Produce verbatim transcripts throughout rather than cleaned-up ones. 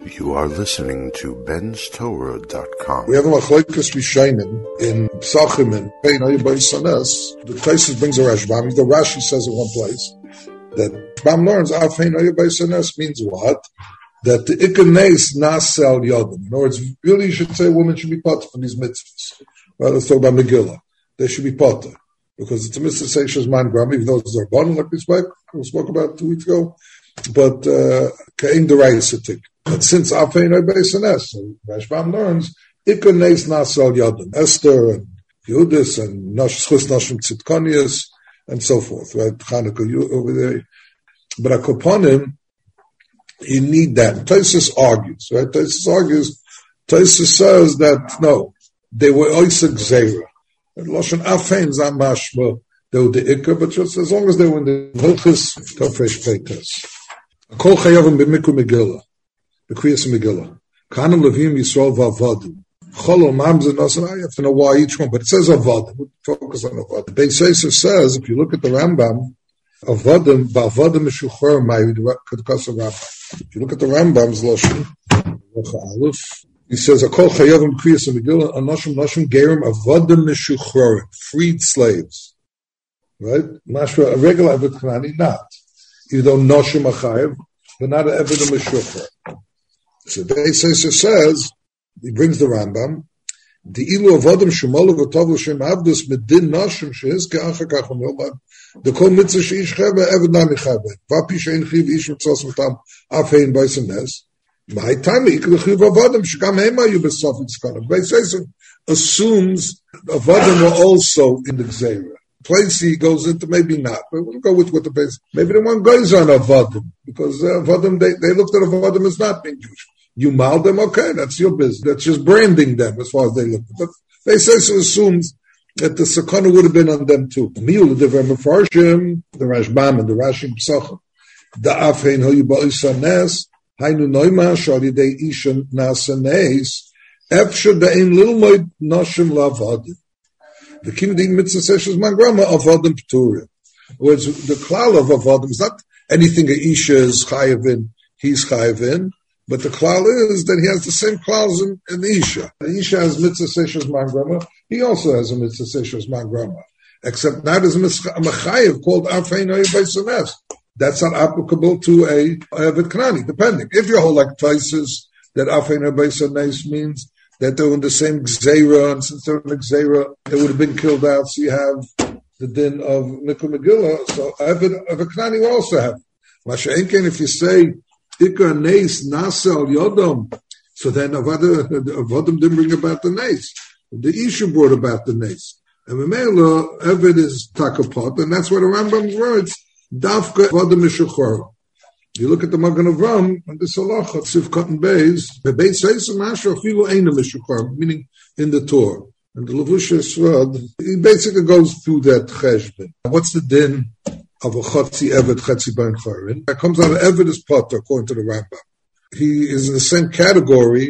You are listening to Ben's Torah dot com. We have a machlokes Rishonim in Psachim and Pein Hayabay Sanes. The Taisus brings a Rashbam. The Rashi says in one place that Rashbam learns Av Pein Hayabay Sanes means what? That the ikanes nasel yodim. In other words, really you should say women should be potter from these mitzvahs. Well, let's talk about Megillah. They should be potter. Because it's a mitzvah say Shazman Gram, even though it's their bottom, like we spoke, we spoke about two weeks ago. But Kain Derayasatik. But since Afein Hayabay so Rashbam learns ikanes nasel yodim. Esther and Yudis and Chus Nashim Tzidkonius and so forth. Right? Chanukah over there. But Akoponim, you need that. Taisus argues, right? Taisus argues, Taisus says that, no, they were Oisek Zera. And Lashon Afein Zamashma, they were the Ikka, but just as long as they were in the Hilchis, Tofesh Peitas. Kol Chayavim B'Mikru Megillah, B'Kriyas Megillah. Kanim Levim Yisrael V'Avadim. Chol Mamzer Nasan, I have to know why each one, but it says Avadim. We'll focus on Avadim. Beis Yosef says, if you look at the Rambam, Avadim, Ba'Avadim Meshuchar Ma'id Kadkas Rabbi. If you look at the Rambam's Lashon, he says, "Akol chayavim kriyas megillah anoshim noshim gerim avodim meshuchrorim, freed slaves." Right? Mashra a regular Eved Knani, not. Even though noshim achayev, but not an Eved meshuchar. So Beis Yosef says, he brings the Rambam, the ilu avodim shemolu v'tov l'shem avdus medin noshim sheizke achakach v'milbad. The kol mitzvah sheish chebe Eved nami chebe. Vapi shein chiv ish mitzvos v'tam afein b'ysenes. My time ikul chiv avodim shegam hema yu b'sof itzkanim. Beis Yosef assumes avodim were also in the gzeira. Place he goes into maybe not, but we'll go with what the base. Maybe the one goes on avodim because uh, avodim they they looked at avodim as not being Jewish. You mal them, okay, that's your business. That's just branding them as far as they look. But Beis Yosef assumes that the sakana would have been on them too. Miul the Vermefarshim, the Rashbam and the Rashi Psachim. The Afein Hayabay Sanes, Hainu Noima Shalidei Ishan Nasanes, Efsha Dein Lilmoid Noshim Lavadim. The Kindig Mitzvah Sessions Mangrama Avodim Pturim. Whereas the klal of Avodim is not anything a Isha is chayavin, he's chayavin. But the klal is that he has the same klaus in, in the Isha. The Isha has mitzvah seishas mangrama. He also has a mitzvah seishas mangrama. Except now there's a mechayev called Afein Hayabay Sanes. That's not applicable to a Eved Knani, depending. If you hold like Taisus, that Afein Hayabay Sanes means that they're in the same Gzeira, and since they're in the Gzeira, they would have been killed out, so you have the din of Mikra Megillah. So Eved Knani will also have. Masha'enken, if you say, Ikar Neis Nasel Yodom. So then Avodim didn't bring about the Neis. The Isha brought about the Neis. And Memela, Eved is Takapot, and that's what the Rambam's words, Dafka Avodim Mishuchor. You look at the Magen Avram, and the Salacha, Sif Cotton Bays, the Beis Yosef Mashra, Filu Eina Mishuchor, meaning in the Torah. And the Levusha Srad, he basically goes through that cheshbon. What's the din of a Chotzi Eved, Chetzi Ben Chayrin? That comes out of Eved is Potter, according to the Rambam. He is in the same category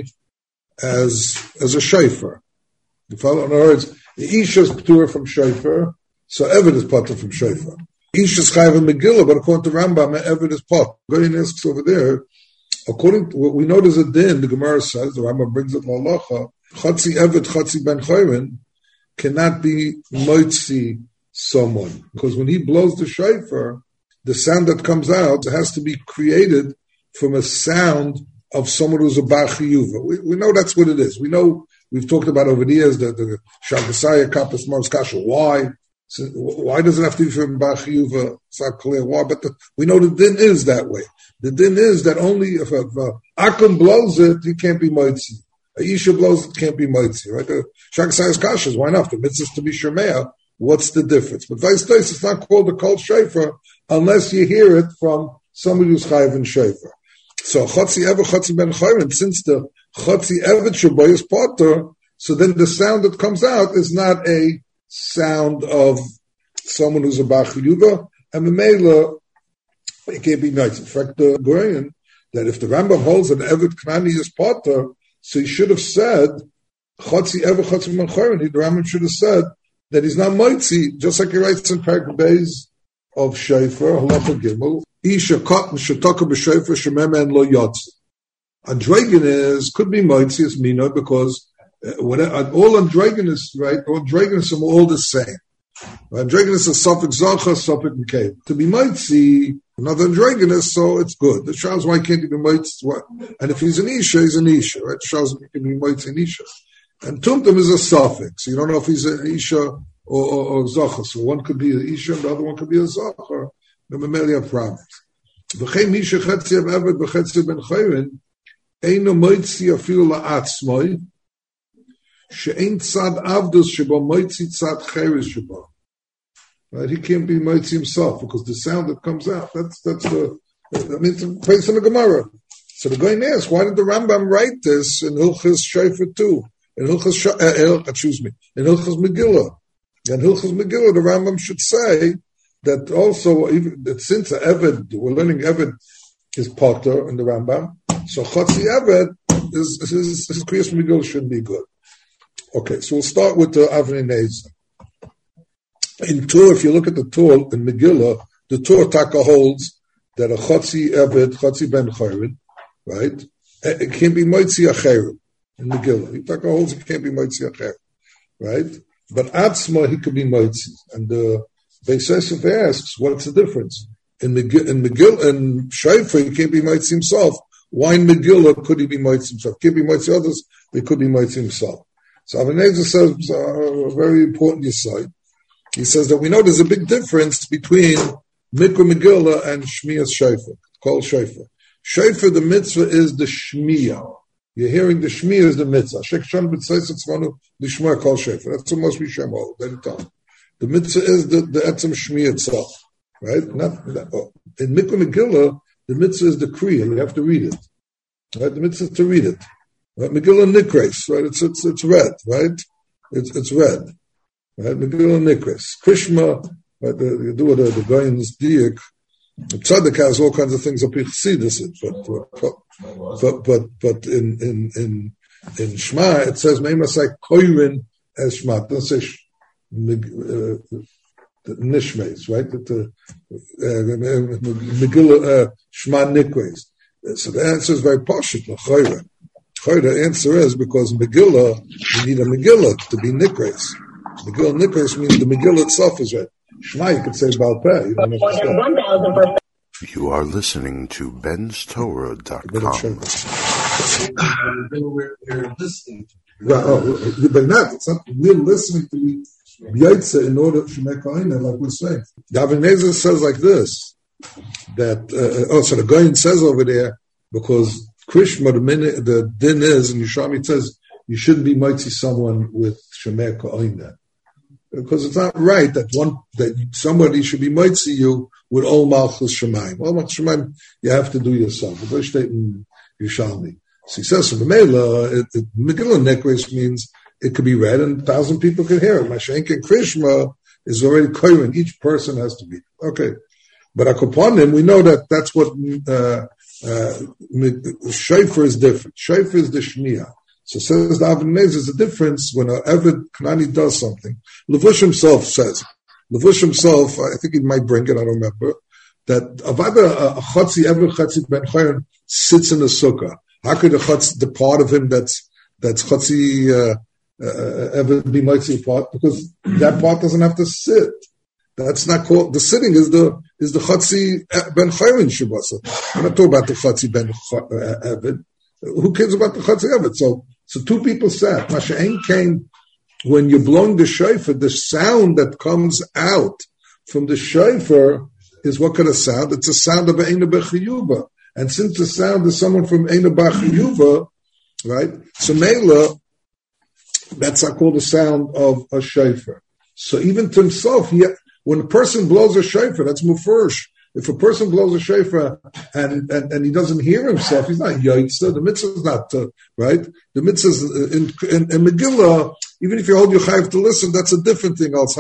as as a shofar. You follow? In other words, the Isha is Ptur from shofar, so Eved is Potter from shofar. Isha is Chayav and Megillah, but according to Rambam, Eved is Potter. Going asks over there, according to what we know there's a din, the Gemara says, the Rambam brings it Lalacha, Chotzi Eved, Chotzi Ben Chayrin cannot be Moitzi someone. Because when he blows the shofar, the sound that comes out has to be created from a sound of someone who's a Bar Chiyuva. We, we know that's what it is. We know, we've talked about over the years, the, the Shagasaya Kappas Mars Kasha. Why? So, why does it have to be from Bar Chiyuva? It's not clear why, but the, we know the din is that way. The din is that only if a, if a Akum blows it, he can't be Moitzi. A Isha blows it, can't be Moitzi. Right? The Shagasaya Kasha, why not? The mitzvah is to be Shemea. What's the difference? But vice versa, it's not called a kol shofar unless you hear it from somebody who's chayav in shofar. So chotzi eved, chotzi ben chayrin, since the chotzi eved shaboy is potter, so then the sound that comes out is not a sound of someone who's a bar chiyuva, and the mela, it can't be nice. In fact, the Goyen, that if the Rambam holds an eved knani is potter, so he should have said chotzi eved, chotzi ben chayrin. The Rambam should have said that he's not moitzi, just like he writes in Perek Beis of Shofar, Halacha Gimel, Isha Cotton Shetaka B'Shofar Shemem and Lo Yotzi. Androgynous could be Moitzias Mina because uh, whatever, all androgynous, right? All androgynous are all the same. Androgynous is suffix Zacha, suffix Mekayim. To be Moitzi, another androgynous, so it's good. The shows why can't he be Moitzi? And if he's an Isha, he's an Isha, right? Shows he can be Moitzi and Isha. And Tumtum is a suffix. You don't know if he's an Isha or, or, or Zacha. So one could be an Isha and the other one could be a Zacha. The Mameli have problems. V'chein Misha Chetzi of Eved V'chetzi Ben Chayrin Eino Moitzi afilu la'atzmoi she'ein tzad avdus shebo Moitzi tzad cheres shebo. Right? He can't be Moitzi himself because the sound that comes out, that's that's the, I mean, it's based on the Gemara. So the guy asks, why did the Rambam write this in Hilchas Shofar too? In Hilchas, uh, excuse me, in Hilchas Megillah. In Hilchas Megillah, the Rambam should say that also, even that since Eved, we're learning Eved is Potter in the Rambam, so Chotzi Eved is his his Kriyas Megillah shouldn't be good. Okay, so we'll start with the Avnei Nezer. In Tur, if you look at the Tur in Megillah, the Tur Taka holds that a Chotzi Eved, Chotzi Ben Chayrin, right? It can't be Moitzi Acherim in Megillah. He Taka holds it can't be Moitzi Acherim, right? But Atzma he could be Moitzi, and the Beis Yosef asks, what's the difference? In Megillah, in Megillah, in Shofar, he can't be Moitzi himself. Why in Megillah could he be Moitzi himself? Can't be Moitzi others, he could be Moitzi himself. So Avnei Nezer says uh, a very important aside. He says that we know there's a big difference between Mikra Megillah and Shmiya's Shofar, called Shofar. Shofar, the mitzvah is the Shmiyah. You're hearing the Shmiyah is the mitzvah. Shek Shan b'tzais etzvanu l'shma called Shofar. That's the most we shem hold. The mitzvah is the, the etzem Shmiyah itself. Right? Not, not oh. In Mikra Megillah, the mitzvah is the Kriya. You have to read it. Right? The mitzvah is to read it. Right? Megillah Nikres, right? It's, it's, it's red, right? It's, it's red. Right? Megillah Nikres. Krishma, right? The, you do the, the Goyen's Diyak. The Tzaddik has all kinds of things up here, Chassidus, but, but, but, but, but in, in, in, in Shema, it says, Meimasai Koirin as Shema. It doesn't say, uh, Nishmes, right? The Megillah Shema Nikres. So the answer is very poshut. L'chayra. The answer is because Megillah, you need a Megillah to be Nikres. Megillah Nikres means the Megillah itself is right. Shema, you could say Baal Peh. You don't have to say. You are listening to Ben's Torah dot com. We're listening to. Right, oh, but not. It's not. We're listening to the Yaitse in order to make Aina, like we're saying. The Avnei Nezer says like this, that, uh, oh, so the Goyen says over there, because Krishma, the, minute, the din is, and Yishami says, you shouldn't be mighty someone with Shemer Ka'ina. Because it's not right that one, that somebody should be mighty you with all Malchus Shemaim. All Malchus Shemaim, you have to do yourself. It's very state in Yishami. So he says, so the Mela, Megillah Nekres means it could be read and a thousand people can hear it. Mashenk and Krishma is already koyin. Each person has to be. Okay. But upon him, we know that that's what, uh, uh, Shofar is different. Shofar is the Shmiyah. So says the Avnei Nezer, there's a difference when an Eved Kanani does something. Levush himself says, Levush himself, I think he might bring it, I don't remember, that Avada, a Chotzi, Eved Chotzi Ben Chayrin sits in the sukkah. How could a Chotzi, the part of him that's, that's Chotzi, uh, uh, Eved be mighty part? Because that part doesn't have to sit. That's not called, the sitting is the, is the Chotzi Ben Chayrin Shabasa. I'm not talking about the Chotzi Ben Eved. Who cares about the Chotzi Eved? So, So two people sat. Masha'en came, when you're blowing the shofar, the sound that comes out from the shofar is what kind of sound? It's a sound of Eina B'chiyuva. And since the sound is someone from Eina B'chiyuva, right? So Mela, that's not called the sound of a shofar. So even to himself, he, when a person blows a shofar, that's mufresh. If a person blows a shofar and, and, and he doesn't hear himself, he's not yaitza. The mitzvah is not, uh, right? The mitzvah is in, in, in Megillah, even if you hold your chayiv to listen, that's a different thing. But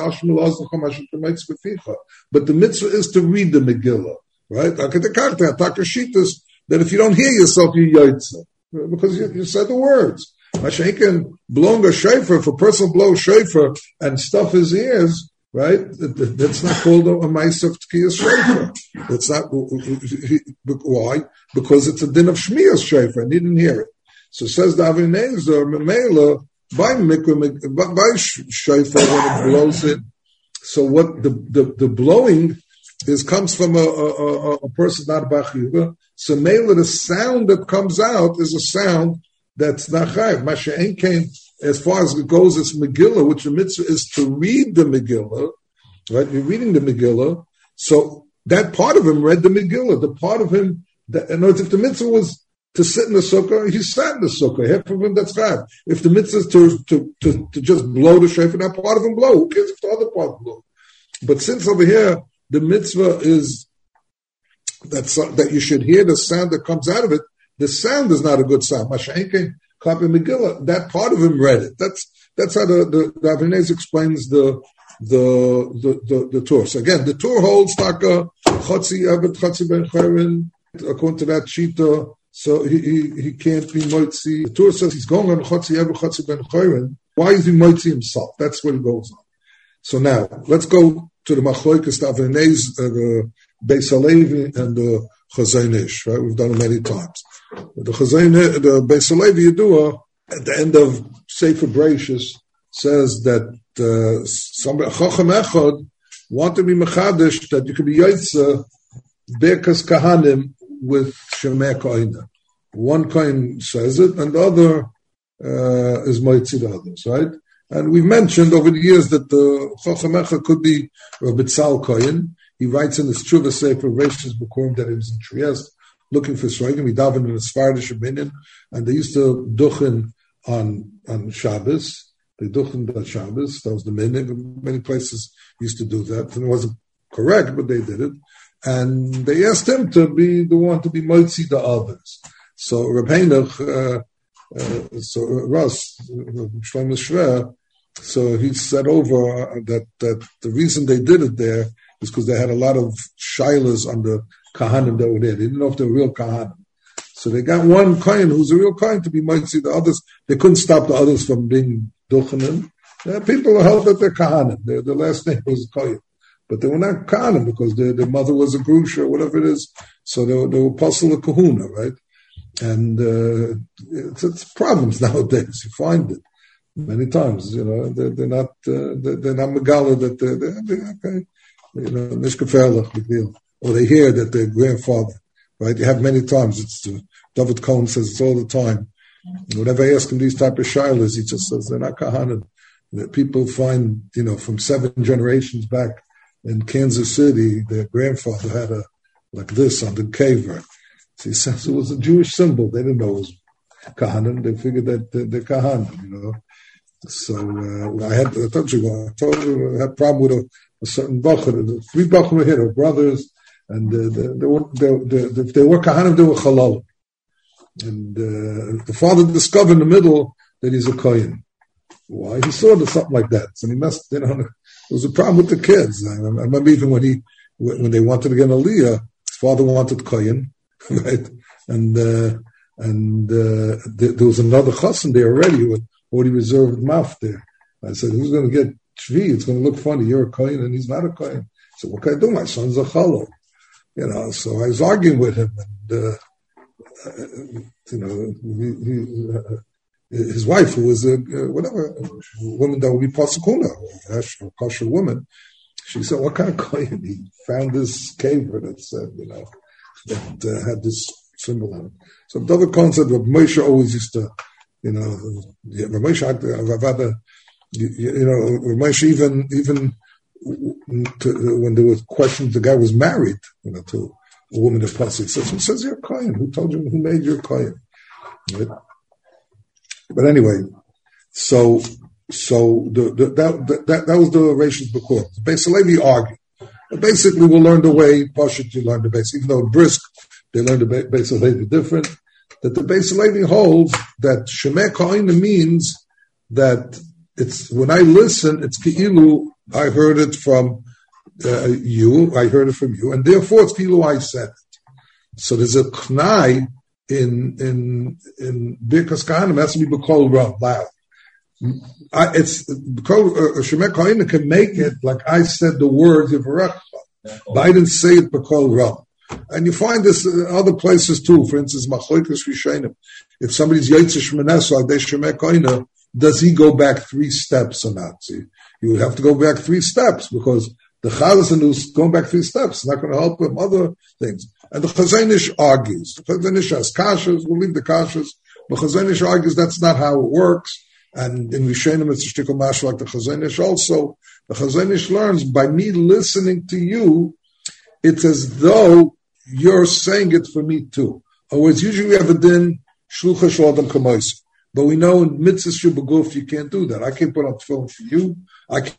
the mitzvah is to read the Megillah, right? That if you don't hear yourself, you're yaitza. Because you, you said the words. Mashenken, blowing a shofar, if a person blows shofar and stuff his ears, right? That's not called a, a Ma'aseh of Tkiyas Shofar. It's not, why? Because it's a din of Shmiyas Shofar, and he didn't hear it. So says the Avi Nezer, Memela, by Mikra, by Shofar, when it blows it. So what the, the, the blowing is comes from a, a, a person not Bachiyuva. So Mela, the sound that comes out is a sound that's not Chayiv. Masha'en came, as far as it goes, it's Megillah, which the mitzvah is to read the Megillah, right? You're reading the Megillah. So that part of him read the Megillah. The part of him, that, in other words, if the mitzvah was to sit in the sukkah, he sat in the sukkah. Half of him, that's Chayiv. If the mitzvah is to, to, to, to just blow the shofar, that part of him blow. Who cares if the other part blow? But since over here, the mitzvah is that, that you should hear the sound that comes out of it, the sound is not a good sound. Masha'enkein, Klapi Megillah, that part of him read it. That's that's how the the, the Avi Nezer explains the the the the, the Torah. So again, the Torah holds taka Chotzi Evet Chotzi Ben Chayrin according to that shita. So he, he he can't be moitzi. The Torah says he's going on Chotzi Evet Chotzi Ben Chayrin. Why is he moitzi himself? That's what he goes on. So now let's go to the Machloikas, the Avi Nezer, uh, the Beis Halevi, and the Chazon Ish. Right, we've done it many times. The Chazon, the Beis Halevi Yedua, at the end of Sefer Bereshis, says that uh, some Chacham Echad want to be mechadish that you can be Yaitza Berkas Kahanim with Shemei Koina. One Kohen says it, and the other uh, is Moitzi the others, right? And we've mentioned over the years that the Chacham Echad could be Rabbi Tzal Kohen. He writes in his Tshuva Sefer Bereshis B'Kurim that he was in Trieste looking for Sroigim. He davened in a Sephardish opinion, and they used to duchen on on Shabbos. They duchened on Shabbos. That was the minhag. Many places used to do that, and it wasn't correct, but they did it. And they asked him to be the one to be motzi the others. So Reb Heinach, uh, uh, so uh, Ross, Shlomo Shver, so he said over that that the reason they did it there is because they had a lot of shilas on the Kahanim that were there. They didn't know if they were real Kahanim. So they got one Kohen who's a real Kohen to be Moitzi. The others, they couldn't stop the others from being Duchanim. Uh, people held that they're Kahanim. Their, their last name was Kohen. But they were not Kahanim because their, their mother was a Grusha or whatever it is. So they were, they were Apostle of Kahuna, right? And uh, it's, it's problems nowadays. You find it many times. You know, they're, they're not uh, they're, they're not Megala that they're, they're, they're okay. You know, Nishkaferlach, big deal. Or they hear that their grandfather, right? You have many times. It's uh, David Cohen says it's all the time. Whenever I ask him these type of shilas, he just says they're not kahanim. That people find, you know, from seven generations back in Kansas City, their grandfather had a like this on the caver. So he says it was a Jewish symbol. They didn't know it was kahanim. They figured that they're, they're kahanim, you know. So uh, I had I told you I told you I had a problem with a, a certain bacher. The three bacher were here, brothers. And uh, they, they were, they, they, if they were kahanim, they were halal. And uh, the father discovered in the middle that he's a kohen. Why? He saw that something like that. So he must, you know, there was a problem with the kids. I, I remember even when he, when they wanted to get an aliyah, his father wanted kohen, right? And uh, and uh, there, there was another chassan there already who had already reserved mouth there. I said, who's going to get shvi? It's going to look funny. You're a kohen and he's not a kohen. I said, what can I do? My son's a chalal. You know, so I was arguing with him, and uh, uh, you know, he, he, uh, his wife, who was a uh, whatever a woman that would be pasukuna, a kosher woman, she said, "What kind of kohen?" He found this caver that said, you know, that uh, had this symbol on it. So David Cohen said, "Rabbi Moshe always used to, you know, Rabbi Moshe, Ravada, you, you know, Rabbi Moshe even even." To, when there was questions, the guy was married, you know, to a woman of Pasuk. Says, who says you're a kohen? Who told you? Who made you a kohen? Right? But anyway, so so the, the, that, that that was the Rashid B'Kur. Beis Halevi argued. But basically, we'll learn the way Pashut you learn the base. Even though brisk, they learned the Beis Halevi different. That the Beis Halevi holds that Shemei Kohen means that it's when I listen, it's Ki'ilu. I heard it from uh, you, I heard it from you, and therefore it's Kilu I said it. So there's a Knai in in in Birkas Kahanim, has to be B'Kol Rav, loud. I, it's Shemek Koina can make it like I said the words of Barakah, but I didn't say it B'Kol Ram. And you find this in other places too. For instance, Machlokes Rishonim. If somebody's Yotze Shmoneso Adei Shemek Koina, does he go back three steps or not? See, you would have to go back three steps because the Chazan who's going back three steps is not going to help him other things. And the Chazon Ish argues. The Chazon Ish has kashas. We'll leave the kashas. But Chazon Ish argues that's not how it works. And in Rishonim, it's a shtickle mash like the Chazon Ish also. The Chazon Ish learns by me listening to you, it's as though you're saying it for me too. In other words, usually we have a din, shlucha shalom kamois. But we know in mitzvah shubaguf you can't do that. I can't put on film for you. I can't,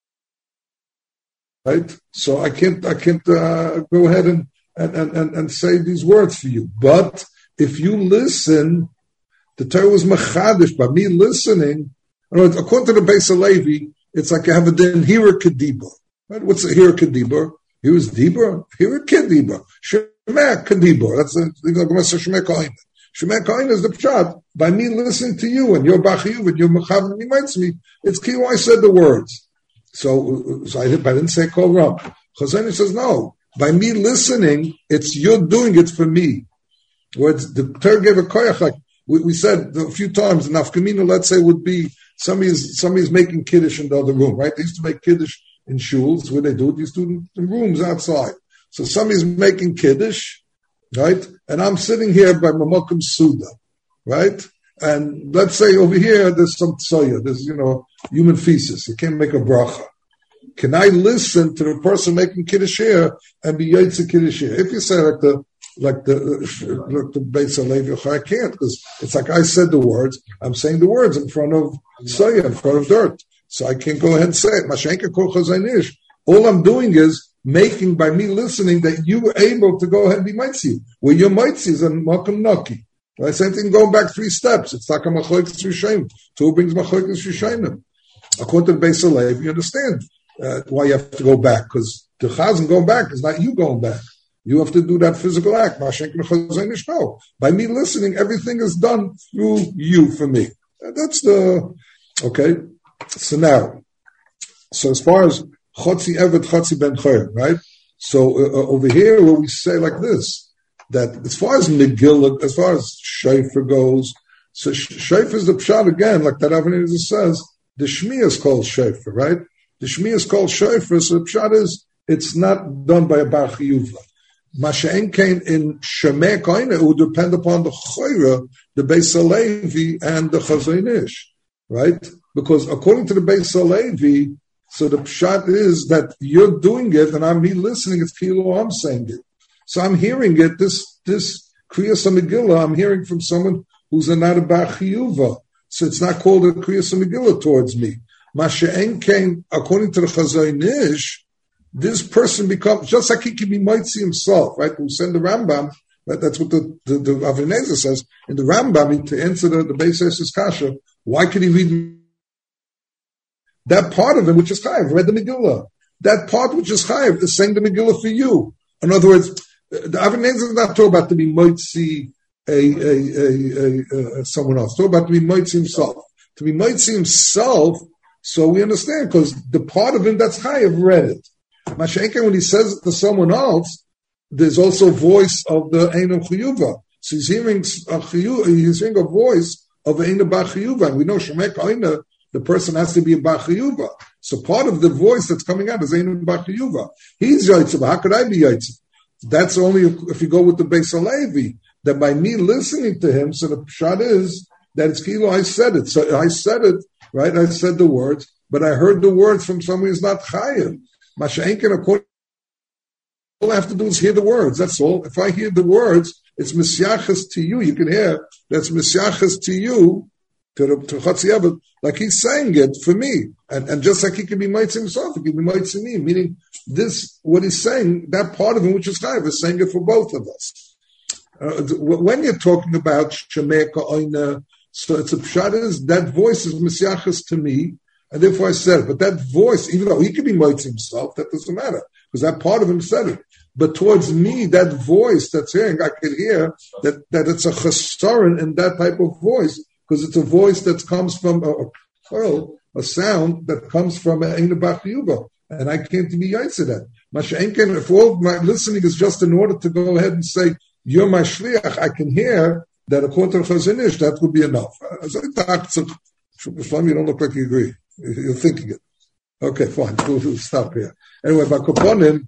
right? So I can't, I can't uh, go ahead and, and, and, and say these words for you. But if you listen, the Torah was machadish by me listening. According to the Beis Halevi, it's like you have a din hira kedibur. Right? What's a hira kedibur? Here is dibur. Hira kedibur. Shemek kedibur. That's the Shemek Koina. Shemek Koina is the pshat. By me listening to you and your bachiyuv and your mechav reminds me, it's key why I said the words. So, so I, didn't, I didn't say kol ram. Chazon Ish says no. By me listening, it's you're doing it for me. Words the Torah gave a koyach like we, we said a few times. Nafkamina, let's say, would be somebody's somebody's making kiddush in the other room. Right? They used to make kiddush in shuls. Where they do it, they used to do it in rooms outside. So somebody's making kiddush, right? And I'm sitting here by Mamokum Suda. Right? And let's say over here, there's some tsoya, there's, you know, human feces. You can't make a bracha. Can I listen to the person making kiddush here and be yotze kiddush here? If you say like the, like the, like the Beis Halevi, I can't, because it's like I said the words, I'm saying the words in front of tsoya, in front of dirt. So I can't go ahead and say it. Mashenka kol chazon ish. All I'm doing is making, by me listening, that you were able to go ahead and be mitzi. Where your mitzi is in Malkum Naki. Right? Same thing going back three steps. It's like a machlokes rishonim. Two brings machlokes rishonim. According to Beis Halevi, you understand uh, why you have to go back. Because the chazan going back is not you going back. You have to do that physical act. No. By me listening, everything is done through you for me. That's the, okay. So now, so as far as Chotzi Evet, Chotzi Ben Choyer, right? So uh, over here, where we say like this, that as far as Megillah, as far as Shofar goes, so Shofar is the pshat again, like that Avnei says, the Shmiya is called Shofar, right? The Shmiya is called Shofar, so the pshat is, it's not done by a Bar Chiyuva. Masha'en came in Shemek Koina, it would depend upon the Choyra, the Beis Halevi, and the Chazon Ish, right? Because according to the Beis Halevi, so the pshat is that you're doing it, and I'm me listening, it's kilo I'm saying it. So I'm hearing it, this, this Kriyas HaMegillah, I'm hearing from someone who's a not a Bar Chiyuva. So it's not called a Kriyas HaMegillah towards me. Masha'en came, according to the Chazon Ish, this person becomes, just like he can be mitzi himself, right? We send the Rambam, right? That's what the, the, the Avnei says. In the Rambam, to answer the, the Beis Halevi's kasha, why could he read that part of him, which is chayiv, read the Megillah. That part which is chayiv is saying the Megillah for you. In other words, the Avnei is not talking about to be mitzi a, a, a, a, a, someone else. Talking about to be mitzi himself. To be mitzi himself, so we understand, because the part of him that's chayiv read it. Mashenka, when he says it to someone else, there's also a voice of the Ein Chiyuva. So he's hearing a chiyuva, he's hearing a voice of Ein Bar Chiyuva. And we know Shemek Koina, the person has to be a Bar Chiyuva. So part of the voice that's coming out is Ein Bar Chiyuva. He's Yaitze, but how could I be Yaitze? That's only if you go with the Beis Halevi. That by me listening to him, so the pshat is that it's kilo, I said it. So I said it, right? I said the words, but I heard the words from someone who's not chayiv. Masha'enken, according, all I have to do is hear the words. That's all. If I hear the words, it's misyachas to you. You can hear that's misyachas to you, to the to Chatziyah, like he's saying it for me. And, and just like he can be mitzvah himself, he can be mitzvah me. Meaning, this, what he's saying, that part of him, which is chayiv, is saying it for both of us. Uh, when you're talking about Shemek Koina, so it's a pshat is that voice is misyachas to me. And therefore I said it. But that voice, even though he could be mitzvah himself, that doesn't matter. Because that part of him said it. But towards me, that voice that's hearing, I could hear that, that it's a chesaron in that type of voice. Because it's a voice that comes from a, chol, a sound that comes from Ein Bach Yuba, and I came to be yaitze that. Masha'enken, if all my listening is just in order to go ahead and say, you're my shliach, I can hear that according to the Chazon Ish, that would be enough. You don't look like you agree. You're thinking it. Okay, fine. We'll, we'll stop here. Anyway, by Koponim,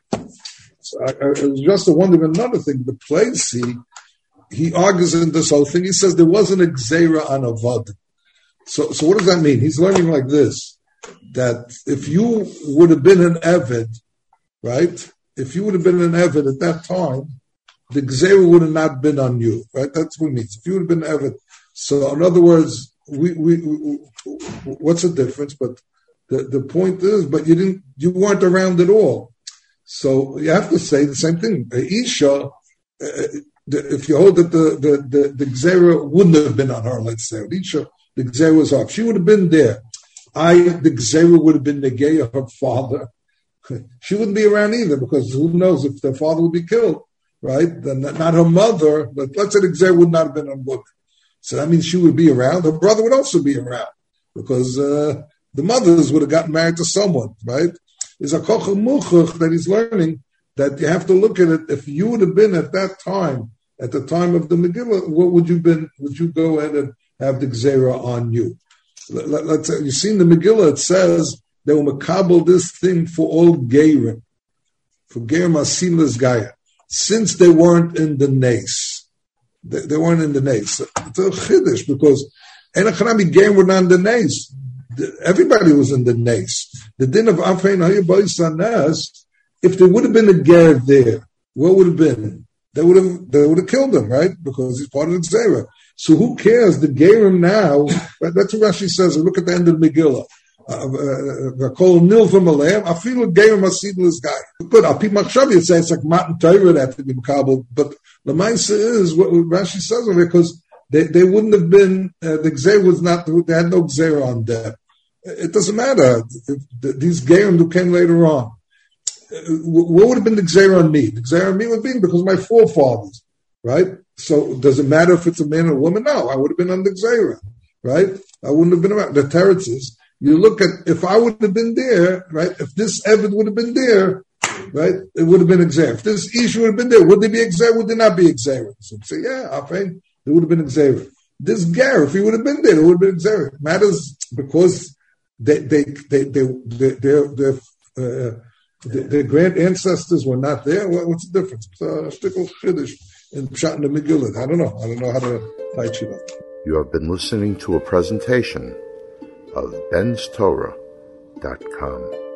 so I, I was just wondering another thing. The place he, he argues in this whole thing. He says there wasn't a gzeira on avad. So, so what does that mean? He's learning like this, that if you would have been an Eved, right? If you would have been an Eved at that time, the gzeira would have not been on you, right? That's what it means. If you would have been an Eved. So, in other words, we, we, we what's the difference? But the, the point is, but you didn't, you weren't around at all. So you have to say the same thing. Isha, uh, if you hold that the the the, the gzeira wouldn't have been on her, let's say Isha, the gzeira was off. She would have been there. I the gzeira would have been Negeya, her father. She wouldn't be around either, because who knows if their father would be killed, right? Then not her mother, but let's say the gzeira would not have been on woman. So that means she would be around. Her brother would also be around, because uh, the mothers would have gotten married to someone, right? Is a kochel muchach that he's learning that you have to look at it. If you would have been at that time, at the time of the Megillah, what would you been? Would you go ahead and have the gzeira on you? Let, let's you see in the Megillah it says they will makabel this thing for all geirim, for geirim asilas gaya, since they weren't in the nace. They, they weren't in the nace. It's a chiddush because enachanami geirim were not in the nace. Everybody was in the nace. The din of Afein Hayabai Sanas, if there would have been a ger there, what would have been? They would have they would have killed him, right? Because he's part of the Gzeira. So who cares? The gerim now, that's what Rashi says. Look at the end of the Megillah. Call nilva malem. I feel a gerim asidless guy. Good. I'll peep machshavi. It says it's like matan Torah that to be makabel. But the mindset is what Rashi says over here, because they, they wouldn't have been. Uh, the Gzeira was not. They had no Gzeira on them. It doesn't matter. These gerim who came later on. What would have been the gzeira on me? The gzeira on me would be because of my forefathers, right? So does it matter if it's a man or a woman? No, I would have been on the gzeira, right? I wouldn't have been around. The teretzes, you look at, if I would have been there, right? If this Eved would have been there, right? It would have been a gzeira. If this Ish would have been there, would there be a gzeira? Would there not be a gzeira? So say, yeah, I think there would have been a gzeira. This ger, if he would have been there, it would have been a gzeira. It matters because they, they, they, they, they, they're, they're, uh, The, their grand ancestors were not there. What, what's the difference? It's a shtickle chiddush in Pshat and the Megillah. I don't know. I don't know how to fight you up. You have been listening to a presentation of Ben's Torah dot com.